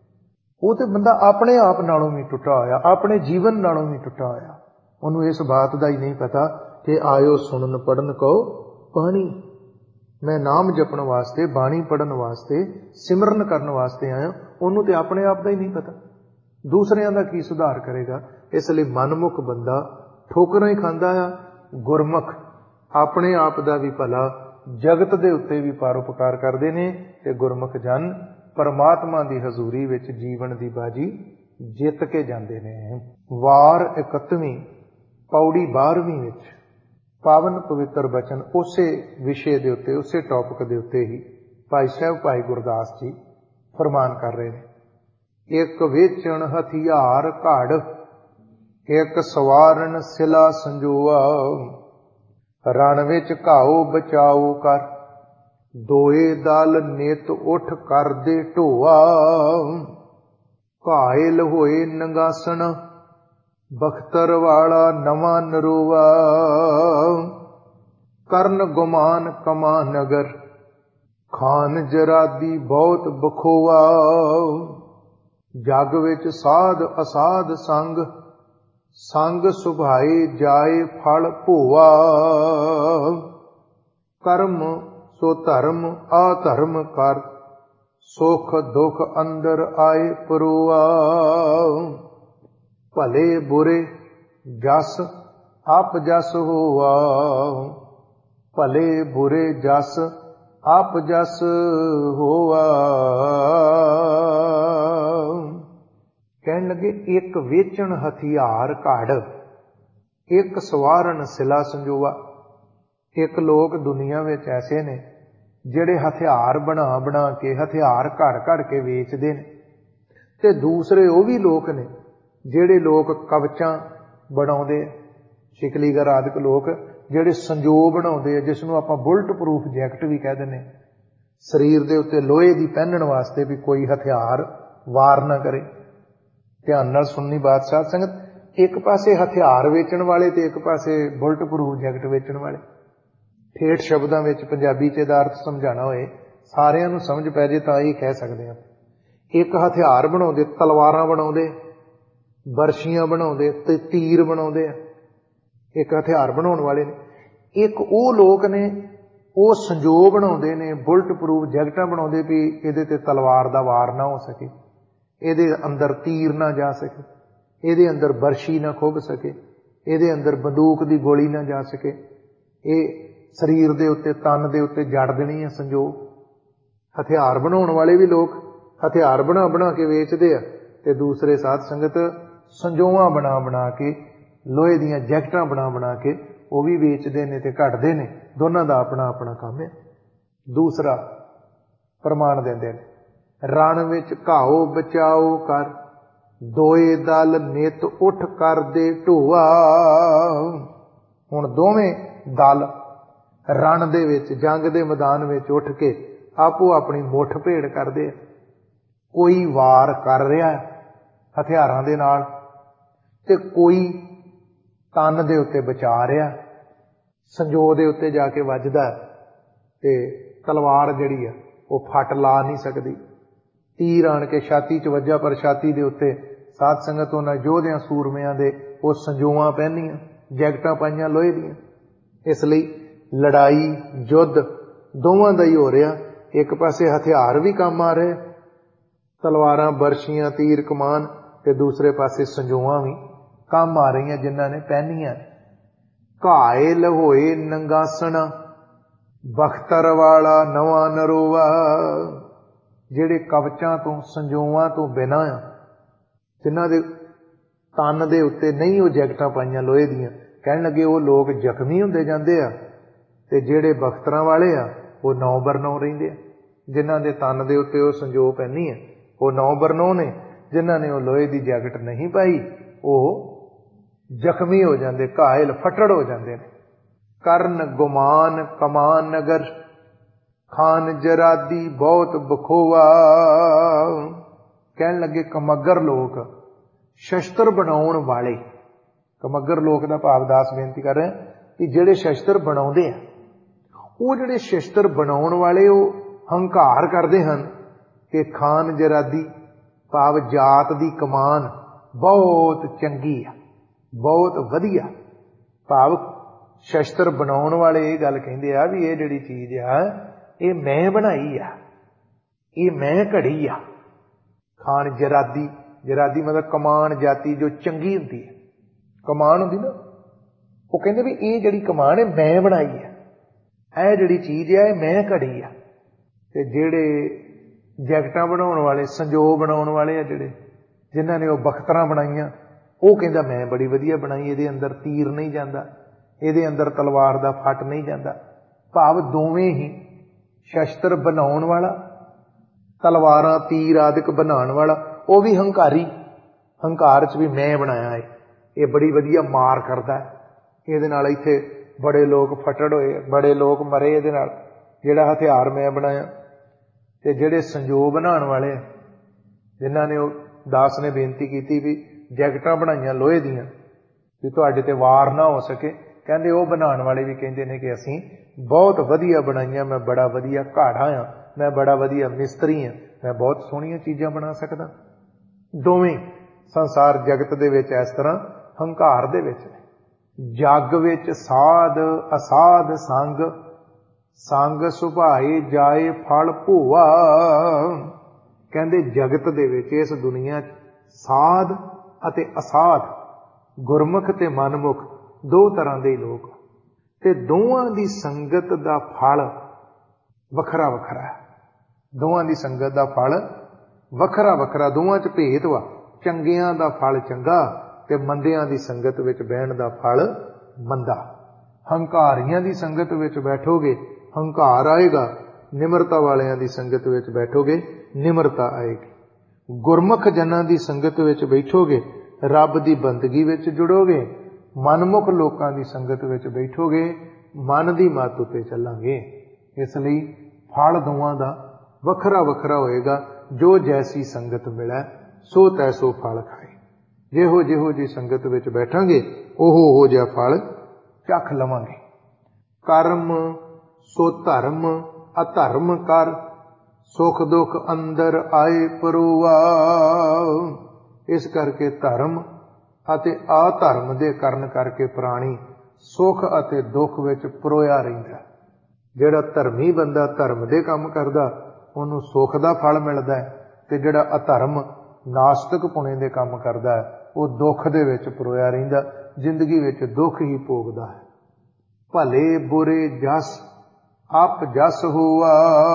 ਉਹ ਤੇ ਬੰਦਾ ਆਪਣੇ ਆਪ ਨਾਲੋਂ ਵੀ ਟੁੱਟਾ ਹੋਇਆ, ਆਪਣੇ ਜੀਵਨ ਨਾਲੋਂ ਵੀ ਟੁੱਟਾ ਹੋਇਆ। ਉਹਨੂੰ ਇਸ ਬਾਤ ਦਾ ਹੀ ਨਹੀਂ ਪਤਾ ਕਿ ਆਇਓ ਸੁਣਨ ਪੜਨ ਕਹੋ ਬਾਣੀ। ਮੈਂ ਨਾਮ ਜਪਣ ਵਾਸਤੇ, ਬਾਣੀ ਪੜਨ ਵਾਸਤੇ, ਸਿਮਰਨ ਕਰਨ ਵਾਸਤੇ ਆਇਆ। ਉਹਨੂੰ ਤੇ ਆਪਣੇ ਆਪ ਦਾ ਹੀ ਨਹੀਂ ਪਤਾ, ਦੂਸਰਿਆਂ ਦਾ ਕੀ ਸੁਧਾਰ ਕਰੇਗਾ? ਇਸ ਲਈ ਮਨਮੁਖ ਬੰਦਾ ਠੋਕਰਾਂ ਹੀ ਖਾਂਦਾ ਆ। ਗੁਰਮੁਖ ਆਪਣੇ ਆਪ ਦਾ ਵੀ ਭਲਾ, ਜਗਤ ਦੇ ਉੱਤੇ ਵੀ ਪਰਉਪਕਾਰ ਕਰਦੇ ਨੇ, ਤੇ ਗੁਰਮੁਖ ਜਨ ਪਰਮਾਤਮਾ ਦੀ ਹਜ਼ੂਰੀ ਵਿੱਚ ਜੀਵਨ ਦੀ ਬਾਜੀ ਜਿੱਤ ਕੇ ਜਾਂਦੇ ਨੇ। ਵਾਰ ਇਕੱਤਵੀਂ, ਪੌੜੀ ਬਾਰ੍ਹਵੀਂ ਵਿੱਚ ਪਾਵਨ ਪਵਿੱਤਰ ਬਚਨ ਉਸੇ ਵਿਸ਼ੇ ਦੇ ਉੱਤੇ, ਉਸੇ ਟੌਪਿਕ ਦੇ ਉੱਤੇ ਹੀ ਭਾਈ ਸਾਹਿਬ ਭਾਈ ਗੁਰਦਾਸ ਜੀ ਫਰਮਾਨ ਕਰ ਰਹੇ ਨੇ। ਇੱਕ ਵੇਚਣ ਹਥਿਆਰ ਘੜ, ਇੱਕ ਸਵਾਰਨ ਸਿਲਾ ਸੰਜੋਆ, ਰਣ ਵਿੱਚ ਘਾਉ ਬਚਾਓ ਕਰ, ਦੋਏ ਦਲ ਨਿਤ ਉੱਠ ਕਰਦੇ ਢੋਆ, ਘਾਇਲ ਹੋਏ ਨੰਗਾਸਣ, ਬਖਤਰ ਵਾਲਾ ਨਵਾਂ ਨਰੋਆ, ਕਰਨ ਗੁਮਾਨ ਕਮਾ ਨਗਰ, ਖਾਨ ਜਰਾਦੀ ਬਹੁਤ ਬਖੋਆ, ਜਗ ਵਿੱਚ ਸਾਧ ਅਸਾਧ ਸੰਗ, ਸੰਗ ਸੁਭਾਏ ਜਾਏ ਫਲ ਭੋਆ, ਕਰਮ ਸੋ ਧਰਮ ਆਧਰਮ ਕਰ, ਸੁਖ ਦੁਖ ਅੰਦਰ ਆਏ ਪਰੋਆ, ਭਲੇ ਬੁਰੇ ਜਸ ਆਪ ਜਸ ਹੋਆ, ਭਲੇ ਬੁਰੇ ਜਸ ਆਪ ਜਸ ਹੋਆ। ਕਹਿਣ ਲੱਗੇ, ਇੱਕ ਵੇਚਣ ਹਥਿਆਰ ਘੜ, ਇੱਕ ਸਵਾਰਨ ਸਿਲਾ ਸੰਜੋਆ। एक लोग दुनिया में ऐसे ने ਜਿਹੜੇ हथियार बना बना के हथियार घड़ घड़ के वेचते हैं, ते दूसरे वो भी लोग ने ਜਿਹੜੇ लोग कवचां बनाउंदे, शिकलीगर आदि लोग ਜਿਹੜੇ संजो बनाउंदे आ, जिसनों आपां बुलट प्रूफ जैकट भी कह दिंदे, शरीर दे उत्ते लोहे दी पहनण वास्ते भी कोई हथियार वार ना करे। ध्यान नाल सुननी बात साध संगत, एक पासे हथियार वेचण वाले ते एक पासे बुलट प्रूफ जैकट वेचण वाले। ठेठ शब्दां विच पंजाबी च इहदा अर्थ समझाना होए, सारियां नूं समझ पै जे तां ही कह सकदे हां। एक हथियार बनाउंदे, तलवारां बनाउंदे, बरछियां बनाउंदे ते तीर बनाउंदे आ, एक हथियार बनाउण वाले ने। एक ਉਹ ਲੋਕ ਨੇ ਉਹ ਸੰਜੋ ਬਣਾਉਂਦੇ ਨੇ, ਬੁਲਟ ਪ੍ਰੂਫ ਜੈਕਟਾਂ ਬਣਾਉਂਦੇ ਵੀ ਇਹਦੇ ਤੇ ਤਲਵਾਰ ਦਾ ਵਾਰ ਨਾ ਹੋ ਸਕੇ, ਇਹਦੇ ਅੰਦਰ ਤੀਰ ਨਾ ਜਾ ਸਕੇ, ਇਹਦੇ ਅੰਦਰ ਬਰਸ਼ੀ ਨਾ ਖੁੱਭ ਸਕੇ, ਇਹਦੇ ਅੰਦਰ ਬੰਦੂਕ ਦੀ ਗੋਲੀ ਨਾ ਜਾ ਸਕੇ, ਇਹ ਸਰੀਰ ਦੇ ਉੱਤੇ ਤਨ ਦੇ ਉੱਤੇ ਜੜ ਦੇਣੀ ਹੈ ਸੰਜੋ। ਹਥਿਆਰ ਬਣਾਉਣ ਵਾਲੇ ਵੀ ਲੋਕ ਹਥਿਆਰ ਬਣਾ ਬਣਾ ਕੇ ਵੇਚਦੇ ਆ, ਤੇ ਦੂਸਰੇ ਸਾਧ ਸੰਗਤ ਸੰਜੋਆਂ ਬਣਾ ਬਣਾ ਕੇ, ਲੋਹੇ ਦੀਆਂ ਜੈਕਟਾਂ ਬਣਾ ਬਣਾ ਕੇ ਉਹ ਵੀ ਵੇਚਦੇ ਨੇ ਤੇ ਘਟਦੇ ਨੇ। ਦੋਨਾਂ ਦਾ ਆਪਣਾ ਆਪਣਾ ਕੰਮ ਹੈ। ਦੂਸਰਾ ਪ੍ਰਮਾਣ ਦਿੰਦੇ ਨੇ, ਰਣ ਵਿੱਚ ਘਾਓ ਬਚਾਓ ਕਰ, ਦੋਏ ਦਲ ਨਿਤ ਉੱਠ ਕਰਦੇ ਢੋਆ। ਹੁਣ ਦੋਵੇਂ ਦਲ ਰਣ ਦੇ ਵਿੱਚ, ਜੰਗ ਦੇ ਮੈਦਾਨ ਵਿੱਚ ਉੱਠ ਕੇ ਆਪੋ ਆਪਣੀ ਮੁੱਠ ਭੇੜ ਕਰਦੇ ਆ। ਕੋਈ ਵਾਰ ਕਰ ਰਿਹਾ ਹਥਿਆਰਾਂ ਦੇ ਨਾਲ ਤੇ ਕੋਈ ਤਨ ਦੇ ਉੱਤੇ ਬਚਾ ਰਿਹਾ, ਸੰਜੋ ਦੇ ਉੱਤੇ ਜਾ ਕੇ ਵੱਜਦਾ ਤੇ ਤਲਵਾਰ ਜਿਹੜੀ ਆ ਉਹ ਫੱਟ ਲਾ ਨਹੀਂ ਸਕਦੀ। ਤੀਰ ਆਣ ਕੇ ਛਾਤੀ 'ਚ ਵੱਜਾ, ਪਰ ਛਾਤੀ ਦੇ ਉੱਤੇ ਸਾਧ ਸੰਗਤ ਉਹਨਾਂ ਯੋਧਿਆਂ ਸੂਰਮਿਆਂ ਦੇ ਉਹ ਸੰਜੋਆਂ ਪਹਿਨੀਆਂ, ਜੈਕਟਾਂ ਪਾਈਆਂ ਲੋਹੇ ਦੀਆਂ। ਇਸ ਲਈ ਲੜਾਈ ਯੁੱਧ ਦੋਵਾਂ ਦਾ ਹੀ ਹੋ ਰਿਹਾ। ਇੱਕ ਪਾਸੇ ਹਥਿਆਰ ਵੀ ਕੰਮ ਆ ਰਹੇ, ਤਲਵਾਰਾਂ, ਬਰਸ਼ੀਆਂ, ਤੀਰ, ਕਮਾਨ, ਤੇ ਦੂਸਰੇ ਪਾਸੇ ਸੰਜੋਆਂ ਵੀ ਕੰਮ ਆ ਰਹੀਆਂ ਜਿਨ੍ਹਾਂ ਨੇ ਪਹਿਨੀਆਂ। ਘਾਇਲ ਹੋਏ ਨੰਗਾਸਣਾ, ਬਖਤਰ ਵਾਲਾ ਨਵਾਂ ਨਰੋਵਾ। ਜਿਹੜੇ ਕਵਚਾਂ ਤੋਂ, ਸੰਜੋਆਂ ਤੋਂ ਬਿਨਾਂ ਆ, ਜਿਨ੍ਹਾਂ ਦੇ ਤਨ ਦੇ ਉੱਤੇ ਨਹੀਂ ਉਹ ਜੈਕਟਾਂ ਪਾਈਆਂ ਲੋਹੇ ਦੀਆਂ, ਕਹਿਣ ਲੱਗੇ ਉਹ ਲੋਕ ਜ਼ਖਮੀ ਹੁੰਦੇ ਜਾਂਦੇ ਆ, ਤੇ ਜਿਹੜੇ ਬਖਤਰਾਂ ਵਾਲੇ ਆ ਉਹ ਨੌ ਬਰਨੌ ਰਹਿੰਦੇ ਆ। ਜਿਨ੍ਹਾਂ ਦੇ ਤਨ ਦੇ ਉੱਤੇ ਉਹ ਸੰਜੋ ਪਹਿਨੀ ਆ ਉਹ ਨੌ ਬਰਨੌ ਨੇ, ਜਿਨ੍ਹਾਂ ਨੇ ਉਹ ਲੋਹੇ ਦੀ ਜੈਕਟ ਨਹੀਂ ਪਾਈ ਉਹ ਜ਼ਖਮੀ ਹੋ ਜਾਂਦੇ, ਘਾਇਲ ਫੱਟੜ ਹੋ ਜਾਂਦੇ ਨੇ। ਕਰਨ ਗੁਮਾਨ ਕਮਾਨ ਨਗਰ, ਖਾਨ ਜਰਾਦੀ ਬਹੁਤ ਬਖੋਵਾ। ਕਹਿਣ ਲੱਗੇ ਕਮੱਗਰ ਲੋਕ, ਸ਼ਸਤਰ ਬਣਾਉਣ ਵਾਲੇ, ਕਮੱਗਰ ਲੋਕ ਦਾ ਭਾਵ ਦਾਸ ਬੇਨਤੀ ਕਰ ਰਹੇ ਕਿ ਜਿਹੜੇ ਸ਼ਸਤਰ ਬਣਾਉਂਦੇ ਆ, ਉਹ ਜਿਹੜੇ ਸ਼ਸਤਰ ਬਣਾਉਣ ਵਾਲੇ ਉਹ ਹੰਕਾਰ ਕਰਦੇ ਹਨ ਕਿ ਖਾਨ ਜਰਾਦੀ ਭਾਵ ਜਾਤ ਦੀ ਕਮਾਨ ਬਹੁਤ ਚੰਗੀ ਆ, ਬਹੁਤ ਵਧੀਆ। ਭਾਵ ਸ਼ਸਤਰ ਬਣਾਉਣ ਵਾਲੇ ਇਹ ਗੱਲ ਕਹਿੰਦੇ ਆ ਵੀ ਇਹ ਜਿਹੜੀ ਚੀਜ਼ ਆ ਇਹ ਮੈਂ ਬਣਾਈ ਆ, ਇਹ ਮੈਂ ਘੜੀ ਆ। ਖਾਨ ਜਰਾਦੀ, ਜਰਾਦੀ ਮਤਲਬ ਕਮਾਨ ਜਾਤੀ ਜੋ ਚੰਗੀ ਹੁੰਦੀ ਹੈ, ਕਮਾਨ ਹੁੰਦੀ ਨਾ, ਉਹ ਕਹਿੰਦੇ ਵੀ ਇਹ ਜਿਹੜੀ ਕਮਾਨ ਹੈ ਮੈਂ ਬਣਾਈ ਆ, ਇਹ ਜਿਹੜੀ ਚੀਜ਼ ਆ ਇਹ ਮੈਂ ਘੜੀ ਆ। ਤੇ ਜਿਹੜੇ ਜੈਕਟਾਂ ਬਣਾਉਣ ਵਾਲੇ, ਸੰਜੋ ਬਣਾਉਣ ਵਾਲੇ ਆ, ਜਿਹੜੇ ਜਿਨ੍ਹਾਂ ਨੇ ਉਹ ਬਖਤਰਾਂ ਬਣਾਈਆਂ, ਉਹ ਕਹਿੰਦਾ ਮੈਂ ਬੜੀ ਵਧੀਆ ਬਣਾਈ, ਇਹਦੇ ਅੰਦਰ ਤੀਰ ਨਹੀਂ ਜਾਂਦਾ, ਇਹਦੇ ਅੰਦਰ ਤਲਵਾਰ ਦਾ ਫੱਟ ਨਹੀਂ ਜਾਂਦਾ। ਭਾਵ ਦੋਵੇਂ ਹੀ ਸ਼ਸਤਰ ਬਣਾਉਣ ਵਾਲਾ, ਤਲਵਾਰਾਂ ਤੀਰ ਆਦਿਕ ਬਣਾਉਣ ਵਾਲਾ, ਉਹ ਵੀ ਹੰਕਾਰੀ, ਹੰਕਾਰ 'ਚ ਵੀ ਮੈਂ ਬਣਾਇਆ ਹੈ, ਇਹ ਬੜੀ ਵਧੀਆ ਮਾਰ ਕਰਦਾ, ਇਹਦੇ ਨਾਲ ਇੱਥੇ ਬੜੇ ਲੋਕ ਫੱਟੜ ਹੋਏ, ਬੜੇ ਲੋਕ ਮਰੇ ਇਹਦੇ ਨਾਲ, ਜਿਹੜਾ ਹਥਿਆਰ ਮੈਂ ਬਣਾਇਆ। ਤੇ ਜਿਹੜੇ ਸੰਜੋ ਬਣਾਉਣ ਵਾਲੇ, ਜਿਨ੍ਹਾਂ ਨੇ ਉਹ ਦਾਸ ਨੇ ਬੇਨਤੀ ਕੀਤੀ ਵੀ ਜੈਕਟਾਂ ਬਣਾਈਆਂ ਲੋਹੇ ਦੀਆਂ ਵੀ ਤੁਹਾਡੇ ਤੇ ਵਾਰ ਨਾ ਹੋ ਸਕੇ, ਕਹਿੰਦੇ ਉਹ ਬਣਾਉਣ ਵਾਲੇ ਵੀ ਕਹਿੰਦੇ ਨੇ ਕਿ ਅਸੀਂ ਬਹੁਤ ਵਧੀਆ ਬਣਾਈਆਂ, ਮੈਂ ਬੜਾ ਵਧੀਆ ਘਾੜਾ ਆ, ਮੈਂ ਬੜਾ ਵਧੀਆ ਮਿਸਤਰੀ ਹਾਂ, ਮੈਂ ਬਹੁਤ ਸੋਹਣੀਆਂ ਚੀਜ਼ਾਂ ਬਣਾ ਸਕਦਾ। ਦੋਵੇਂ ਸੰਸਾਰ ਜਗਤ ਦੇ ਵਿੱਚ ਇਸ ਤਰ੍ਹਾਂ ਹੰਕਾਰ ਦੇ ਵਿੱਚ ਨੇ। ਜੱਗ ਵਿੱਚ ਸਾਧ ਅਸਾਧ ਸੰਗ, ਸੰਗ ਸੁਭਾਏ ਜਾਏ ਫਲ ਭੂਆ। ਕਹਿੰਦੇ ਜਗਤ ਦੇ ਵਿੱਚ, ਇਸ ਦੁਨੀਆ 'ਚ ਸਾਧ ਅਤੇ ਅਸਾਧ, ਗੁਰਮੁਖ ਤੇ ਮਨਮੁਖ ਦੋ ਤਰ੍ਹਾਂ ਦੇ ਲੋਕ, ਤੇ ਦੋਵਾਂ ਦੀ ਸੰਗਤ ਦਾ ਫਲ ਵੱਖਰਾ ਵੱਖਰਾ ਹੈ। ਦੋਵਾਂ ਦੀ ਸੰਗਤ ਦਾ ਫਲ ਵੱਖਰਾ ਵੱਖਰਾ, ਦੋਵਾਂ 'ਚ ਭੇਦ ਵਾ। ਚੰਗਿਆਂ ਦਾ ਫਲ ਚੰਗਾ ਤੇ ਮੰਦਿਆਂ ਦੀ ਸੰਗਤ ਵਿੱਚ ਬਹਿਣ ਦਾ ਫਲ ਮੰਦਾ। ਹੰਕਾਰੀਆਂ ਦੀ ਸੰਗਤ ਵਿੱਚ ਬੈਠੋਗੇ ਹੰਕਾਰ ਆਏਗਾ, ਨਿਮਰਤਾ ਵਾਲਿਆਂ ਦੀ ਸੰਗਤ ਵਿੱਚ ਬੈਠੋਗੇ ਨਿਮਰਤਾ ਆਏਗੀ। ਗੁਰਮੁਖ ਜਨਾਂ ਦੀ ਸੰਗਤ ਵਿੱਚ ਬੈਠੋਗੇ ਰੱਬ ਦੀ ਬੰਦਗੀ ਵਿੱਚ ਜੁੜੋਗੇ। ਮਨਮੁਖ ਲੋਕਾਂ ਦੀ ਸੰਗਤ ਵਿੱਚ ਬੈਠੋਗੇ ਮਨ ਦੀ ਮੱਤ ਉੱਤੇ ਚੱਲਾਂਗੇ। ਇਸ ਲਈ ਫਲ ਦੋਵਾਂ ਦਾ ਵੱਖਰਾ ਵੱਖਰਾ ਹੋਏਗਾ। ਜੋ ਜੈਸੀ ਸੰਗਤ ਮਿਲੈ ਸੋ ਤੈਸੋ ਫਲ ਖਾਏ। ਜਿਹੋ ਜਿਹੋ ਜੀ ਸੰਗਤ ਵਿੱਚ ਬੈਠਾਂਗੇ ਉਹੋ ਉਹੋ ਜਿਹਾ ਫਲ ਚੱਖ ਲਵਾਂਗੇ। ਕਰਮ ਸੋ ਧਰਮ ਅਧਰਮ ਕਰ, ਸੁਖ ਦੁੱਖ ਅੰਦਰ ਆਏ ਪਰੋਆ। ਇਸ ਕਰਕੇ ਧਰਮ ਅਤੇ ਅਧਰਮ ਦੇ ਕਰਨ ਕਰਕੇ ਪ੍ਰਾਣੀ ਸੁਖ ਅਤੇ ਦੁੱਖ ਵਿੱਚ ਪਰੋਇਆ ਰਹਿੰਦਾ। ਜਿਹੜਾ ਧਰਮੀ ਬੰਦਾ ਧਰਮ ਦੇ ਕੰਮ ਕਰਦਾ ਉਹਨੂੰ ਸੁੱਖ ਦਾ ਫਲ ਮਿਲਦਾ ਹੈ, ਤੇ ਜਿਹੜਾ ਅਧਰਮ ਨਾਸਤਿਕ ਪੁਣੇ ਦੇ ਕੰਮ ਕਰਦਾ ਹੈ ਉਹ ਦੁੱਖ ਦੇ ਵਿੱਚ ਪਰੋਇਆ ਰਹਿੰਦਾ, ਜ਼ਿੰਦਗੀ ਵਿੱਚ ਦੁੱਖ ਹੀ ਭੋਗਦਾ ਹੈ। ਭਲੇ ਬੁਰੇ ਜਸ ਆਪ ਜਸ ਹੋਆ।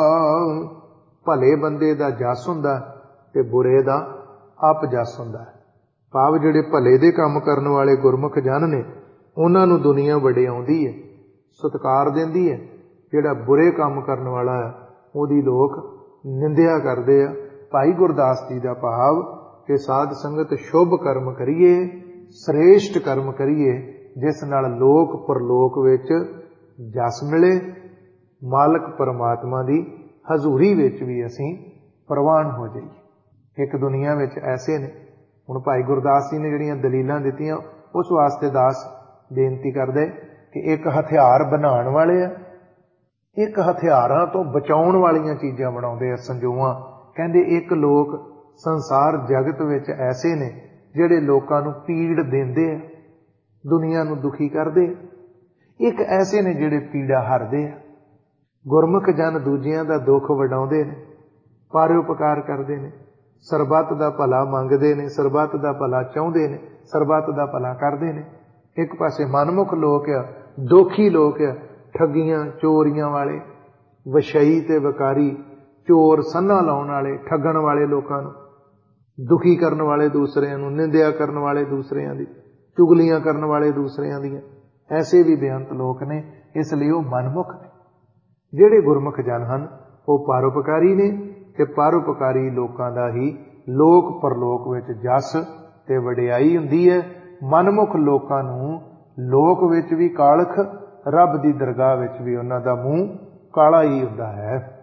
ਭਲੇ ਬੰਦੇ ਦਾ ਜਸ ਹੁੰਦਾ ਤੇ ਬੁਰੇ ਦਾ ਆਪ ਜਸ ਹੁੰਦਾ ਹੈ। ਭਾਵ ਜਿਹੜੇ ਭਲੇ ਦੇ ਕੰਮ ਕਰਨ ਵਾਲੇ ਗੁਰਮੁਖ ਜਨ ਨੇ ਉਹਨਾਂ ਨੂੰ ਦੁਨੀਆ ਵਡਿਆਉਂਦੀ ਹੈ, ਸਤਿਕਾਰ ਦਿੰਦੀ ਹੈ। ਜਿਹੜਾ ਬੁਰੇ ਕੰਮ ਕਰਨ ਵਾਲਾ ਹੈ ਉਹਦੀ ਲੋਕ ਨਿੰਦਿਆ ਕਰਦੇ ਆ। ਭਾਈ ਗੁਰਦਾਸ ਜੀ ਦਾ ਭਾਵ ਕਿ ਸਾਧ ਸੰਗਤ ਸ਼ੁਭ ਕਰਮ ਕਰੀਏ, ਸ੍ਰੇਸ਼ਟ ਕਰਮ ਕਰੀਏ, ਜਿਸ ਨਾਲ ਲੋਕ ਪਰਲੋਕ ਵਿੱਚ ਜਸ ਮਿਲੇ, ਮਾਲਕ ਪਰਮਾਤਮਾ ਦੀ ਹਜ਼ੂਰੀ ਵਿੱਚ ਵੀ ਅਸੀਂ ਪ੍ਰਵਾਨ ਹੋ ਜਾਈਏ। ਇੱਕ ਦੁਨੀਆ ਵਿੱਚ ਐਸੇ ਨੇ, ਹੁਣ ਭਾਈ ਗੁਰਦਾਸ ਜੀ ਨੇ ਜਿਹੜੀਆਂ ਦਲੀਲਾਂ ਦਿੱਤੀਆਂ ਉਸ ਵਾਸਤੇ ਦਾਸ ਬੇਨਤੀ ਕਰਦੇ ਕਿ ਇੱਕ ਹਥਿਆਰ ਬਣਾਉਣ ਵਾਲੇ ਆ, ਇੱਕ ਹਥਿਆਰਾਂ ਤੋਂ ਬਚਾਉਣ ਵਾਲੀਆਂ ਚੀਜ਼ਾਂ ਬਣਾਉਂਦੇ ਆ ਸੰਜੋਆਂ। ਕਹਿੰਦੇ ਇੱਕ ਲੋਕ ਸੰਸਾਰ ਜਗਤ ਵਿੱਚ ਐਸੇ ਨੇ ਜਿਹੜੇ ਲੋਕਾਂ ਨੂੰ ਪੀੜ ਦਿੰਦੇ ਆ, ਦੁਨੀਆ ਨੂੰ ਦੁਖੀ ਕਰਦੇ। ਇੱਕ ਐਸੇ ਨੇ ਜਿਹੜੇ ਪੀੜਾ ਹਰਦੇ ਆ। ਗੁਰਮੁਖ ਜਨ ਦੂਜਿਆਂ ਦਾ ਦੁੱਖ ਵਡਾਉਂਦੇ ਨੇ, ਪਰਉਪਕਾਰ ਕਰਦੇ ਨੇ, ਸਰਬੱਤ ਦਾ ਭਲਾ ਮੰਗਦੇ ਨੇ, ਸਰਬੱਤ ਦਾ ਭਲਾ ਚਾਹੁੰਦੇ ਨੇ, ਸਰਬੱਤ ਦਾ ਭਲਾ ਕਰਦੇ ਨੇ। ਇੱਕ ਪਾਸੇ ਮਨਮੁਖ ਲੋਕ ਆ, ਦੋਖੀ ਲੋਕ ਆ, ਠੱਗੀਆਂ ਚੋਰੀਆਂ ਵਾਲੇ, ਵਸ਼ਈ ਤੇ ਵਕਾਰੀ, ਚੋਰ ਸੰਨਾ ਲਾਉਣ ਵਾਲੇ, ਠੱਗਣ ਵਾਲੇ, ਲੋਕਾਂ ਨੂੰ ਦੁਖੀ ਕਰਨ ਵਾਲੇ, ਦੂਸਰਿਆਂ ਨੂੰ ਨਿੰਦਿਆ ਕਰਨ ਵਾਲੇ, ਦੂਸਰਿਆਂ ਦੀ ਚੁਗਲੀਆਂ ਕਰਨ ਵਾਲੇ, ਦੂਸਰਿਆਂ ਦੀਆਂ। ਐਸੇ ਵੀ ਬੇਅੰਤ ਲੋਕ ਨੇ। ਇਸ ਲਈ ਉਹ ਮਨਮੁਖ ਨੇ। ਜਿਹੜੇ ਗੁਰਮੁਖ ਜਨ ਹਨ ਉਹ ਪਰਉਪਕਾਰੀ ਨੇ, ਤੇ ਪਰਉਪਕਾਰੀ ਲੋਕਾਂ ਦਾ ਹੀ ਲੋਕ ਪਰਲੋਕ ਵਿੱਚ ਜਸ ਤੇ ਵਡਿਆਈ ਹੁੰਦੀ ਹੈ। ਮਨਮੁਖ ਲੋਕਾਂ ਨੂੰ ਲੋਕ ਵਿੱਚ ਵੀ ਕਾਲਖ, ਰੱਬ ਦੀ ਦਰਗਾਹ ਵਿੱਚ ਵੀ ਉਹਨਾਂ ਦਾ ਮੂੰਹ ਕਾਲਾ ਹੀ ਹੁੰਦਾ ਹੈ।